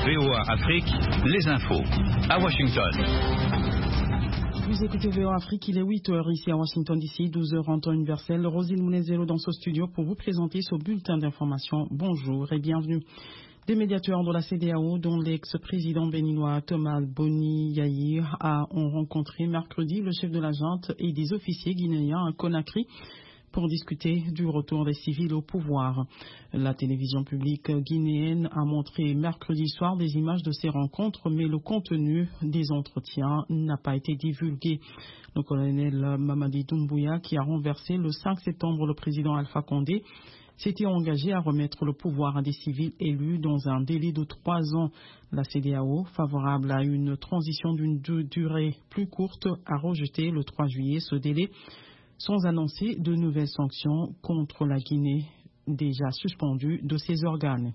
VOA Afrique, les infos. À Washington. Vous écoutez VOA Afrique, il est 8h ici à Washington DC, 12h en temps universel. Rosine Mounezelo dans ce studio pour vous présenter ce bulletin d'information. Bonjour et bienvenue. Des médiateurs de la CEDEAO, dont l'ex-président béninois Thomas Boni Yayi, ont rencontré mercredi le chef de la junte et des officiers guinéens à Conakry pour discuter du retour des civils au pouvoir. La télévision publique guinéenne a montré mercredi soir des images de ces rencontres, mais le contenu des entretiens n'a pas été divulgué. Le colonel Mamadi Doumbouya, qui a renversé le 5 septembre le président Alpha Condé, s'était engagé à remettre le pouvoir à des civils élus dans un délai de 3 ans. La CEDEAO, favorable à une transition d'une durée plus courte, a rejeté le 3 juillet ce délai, sans annoncer de nouvelles sanctions contre la Guinée, déjà suspendue de ses organes.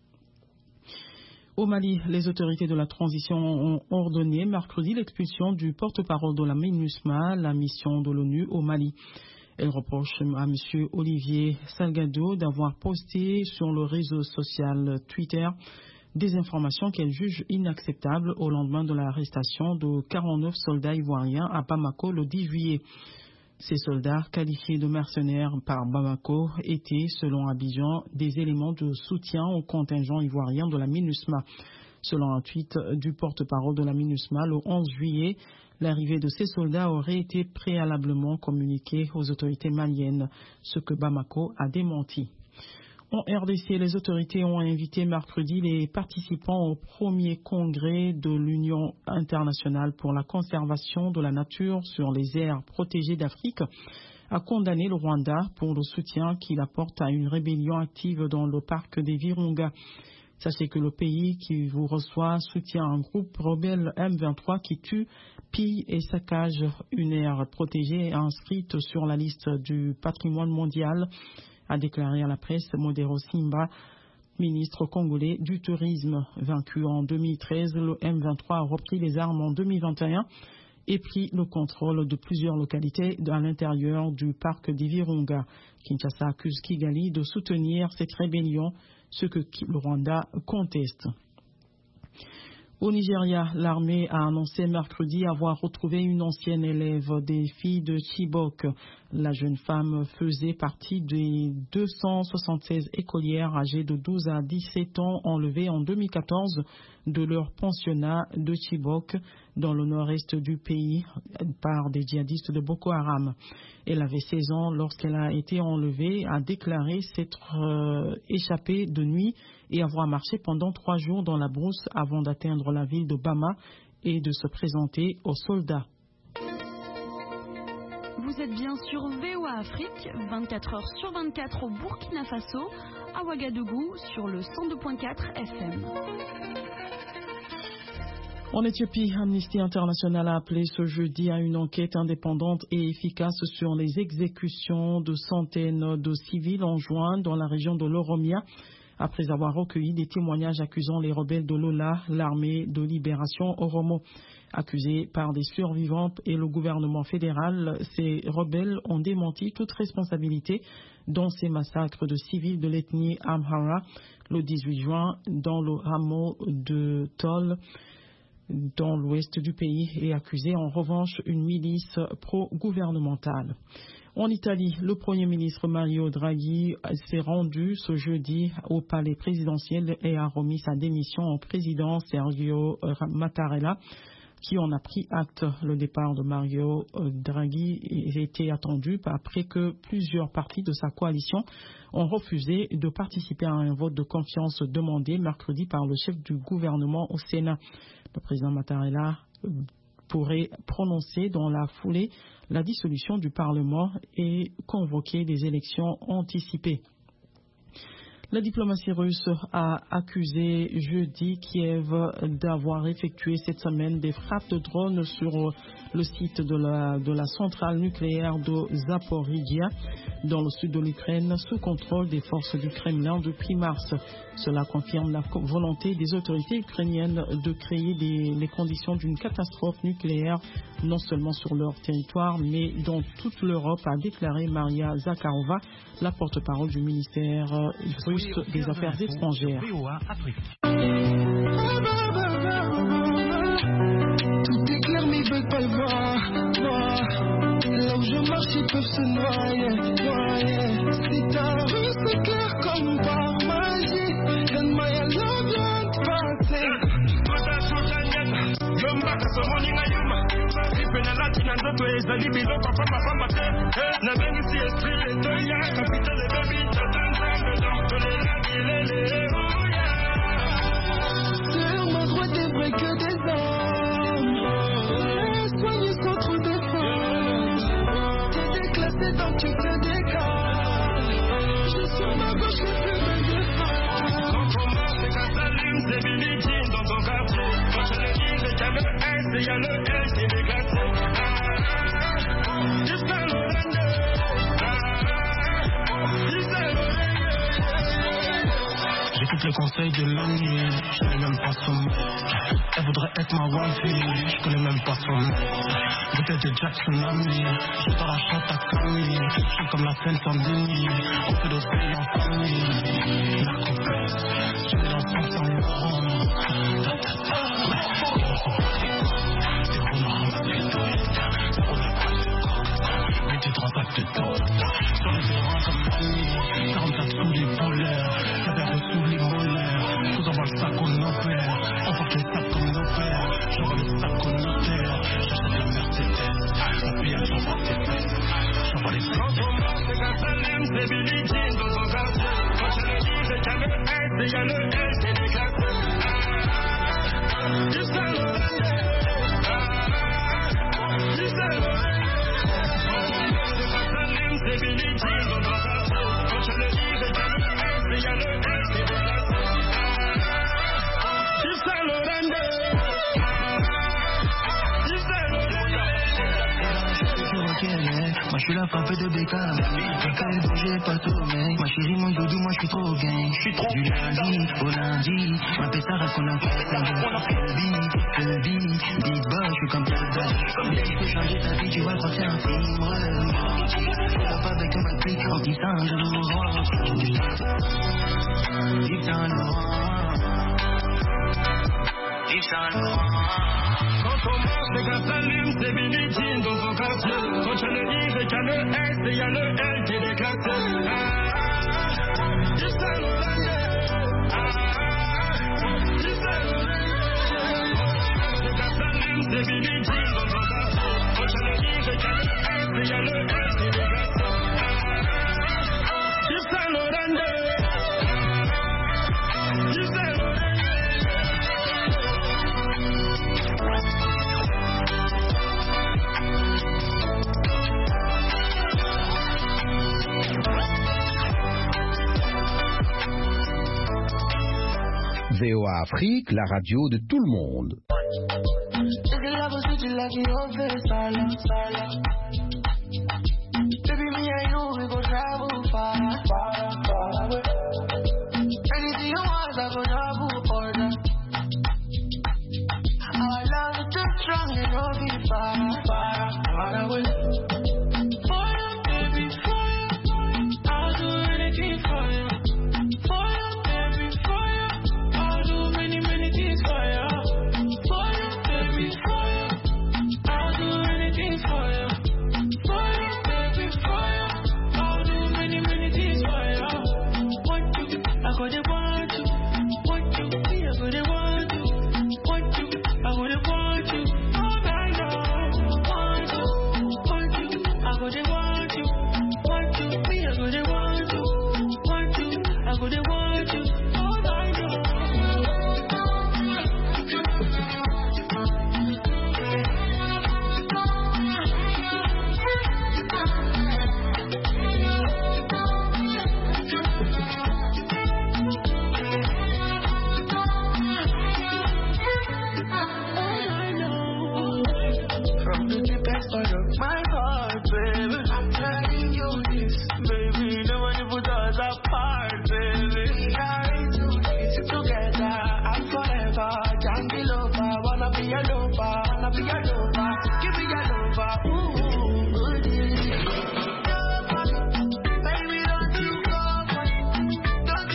Au Mali, les autorités de la transition ont ordonné mercredi l'expulsion du porte-parole de la MINUSMA, la mission de l'ONU au Mali. Elle reproche à M. Olivier Salgado d'avoir posté sur le réseau social Twitter des informations qu'elle juge inacceptables au lendemain de l'arrestation de 49 soldats ivoiriens à Bamako le 10 juillet. Ces soldats, qualifiés de mercenaires par Bamako, étaient, selon Abidjan, des éléments de soutien au contingent ivoirien de la MINUSMA. Selon un tweet du porte-parole de la MINUSMA, le 11 juillet, l'arrivée de ces soldats aurait été préalablement communiquée aux autorités maliennes, ce que Bamako a démenti. En RDC, les autorités ont invité mercredi les participants au premier congrès de l'Union internationale pour la conservation de la nature sur les aires protégées d'Afrique à condamner le Rwanda pour le soutien qu'il apporte à une rébellion active dans le parc des Virunga. Sachez que le pays qui vous reçoit soutient un groupe rebelle M23 qui tue, pille et saccage une aire protégée inscrite sur la liste du patrimoine mondial, a déclaré à la presse Modero Simba, ministre congolais du tourisme. Vaincu en 2013, le M23 a repris les armes en 2021 et pris le contrôle de plusieurs localités à l'intérieur du parc des Virunga. Kinshasa accuse Kigali de soutenir cette rébellion, ce que le Rwanda conteste. Au Nigeria, l'armée a annoncé mercredi avoir retrouvé une ancienne élève des filles de Chibok. La jeune femme faisait partie des 276 écolières âgées de 12 à 17 ans enlevées en 2014 de leur pensionnat de Chibok dans le nord-est du pays par des djihadistes de Boko Haram. Elle avait 16 ans lorsqu'elle a été enlevée, a déclaré s'être échappée de nuit et avoir marché pendant 3 jours dans la brousse avant d'atteindre la ville de Bama et de se présenter aux soldats. Vous êtes bien sur VOA Afrique, 24 heures sur 24 au Burkina Faso, à Ouagadougou sur le 102.4 FM. En Éthiopie, Amnesty International a appelé ce jeudi à une enquête indépendante et efficace sur les exécutions de centaines de civils en juin dans la région de l'Oromia, après avoir recueilli des témoignages accusant les rebelles de l'Ola, l'armée de libération Oromo. Accusés par des survivants et le gouvernement fédéral, ces rebelles ont démenti toute responsabilité dans ces massacres de civils de l'ethnie Amhara le 18 juin dans le hameau de Tol, dans l'ouest du pays, et accusé en revanche une milice pro-gouvernementale. En Italie, le Premier ministre Mario Draghi s'est rendu ce jeudi au palais présidentiel et a remis sa démission au président Sergio Mattarella, qui en a pris acte. Le départ de Mario Draghi était attendu après que plusieurs partis de sa coalition ont refusé de participer à un vote de confiance demandé mercredi par le chef du gouvernement au Sénat. Le président Mattarella pourrait prononcer dans la foulée la dissolution du Parlement et convoquer des élections anticipées. La diplomatie russe a accusé jeudi Kiev d'avoir effectué cette semaine des frappes de drones sur le site de la centrale nucléaire de Zaporizhia, dans le sud de l'Ukraine, sous contrôle des forces du Kremlin depuis mars. Cela confirme la volonté des autorités ukrainiennes de créer les conditions d'une catastrophe nucléaire, non seulement sur leur territoire, mais dans toute l'Europe, a déclaré Maria Zakharova, la porte-parole du ministère russe des Affaires étrangères. se noyer, noyer. Si ta rue c'est clair comme par magie, donne-moi y'a l'eau vient de passer. Sur ma droite des vrais que des hommes, soigné sans trop d'efforts. T'es déclassé donc tu te décales. Je suis sur ma gauche les plus belles des femmes. Quand on marche et quand s'allume, c'est Billie Jean dans ton quartier. Quand je le dis, c'est qu'il y a le S et il y a le L qui est déclassé. J'écoute les conseils de la nuit, je n'ai même pas son nom. Elle voudrait être ma wifey, je connais même pas son nom. Bouteille de Jack Tsunami, je te rachète ta famille. Je suis comme la scène sans Denis, on fait d'océan en famille. La complète, je vais dans son sang Laurent. Mettez 3 packs de temps, sur les terrains comme Fanny, 44 sous les polaires, ça verre sous les molaires, je vous envoie le sac au opère, on porte les sacs comme nos pères, j'envoie le sac au notaire, j'achète la Mercedes, mon pillage j'envoie tes fesses, j'envoie les fesses. Quand on marche et quand ça s'allume, c'est Billie Jean dans ton quartier, quand je le dis, c'est qu'il y a le S et il y a le L qui est déclassé. Du seul au du seul au c'est Billie Jean dans ton quartier. Quand je le dis, c'est qu'il y a le S et il y a le L qui est déplacé. Du seul au moi je suis la frappe de Beckham. Quand elle bougeait pas tout mec. Ma chérie mon doudou, moi je suis trop gang. Du lundi au lundi, ma pétard reste qu'on a fait. Kelby, big boss, je suis comme Pelda. Je peux changer ta vie, tu vas croire que c'est un film. Pas avec un McPhee, en glissant je vous vois. Yves Saint Laurent, Yves Saint Laurent. Quand on marche, c'est quand ça s'allume, c'est Billie Jean dans ton quartier. Quand je le dis, c'est qu'il y a le S et il y a le L qui est déclassé. Du seul au du seul au c'est quand ça s'allume, c'est Billie Jean dans ton quartier. Quand je le dis, c'est qu'il y a le S et il y a le L qui est déclassé. Du seul au du seul au VOA Afrique, la radio de tout le monde. I got the one.